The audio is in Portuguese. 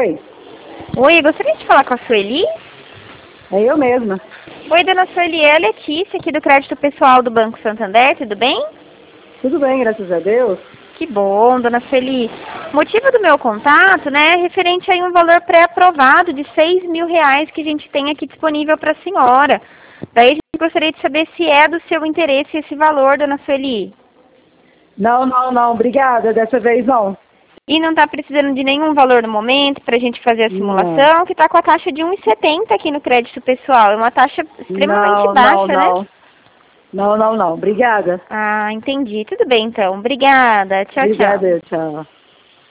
Oi, Oi, gostaria de falar com a Sueli? é eu mesma. Oi, dona Sueli, é a Letícia aqui do Crédito Pessoal do Banco Santander, tudo bem? Tudo bem, graças a Deus. Que bom, dona Sueli. O motivo do meu contato, né, é referente a um valor pré-aprovado de R$ 6.000 que a gente tem aqui disponível para a senhora. Daí a gente gostaria de saber se é do seu interesse esse valor, dona Sueli. Não, obrigada, dessa vez não. E não está precisando de nenhum valor no momento para a gente fazer a Não, simulação, que está com a taxa de 1,70 aqui no crédito pessoal. É uma taxa extremamente baixa, né? Não, obrigada. Ah, entendi. Tudo bem, então. Obrigada. Tchau, tchau. Obrigada, tchau.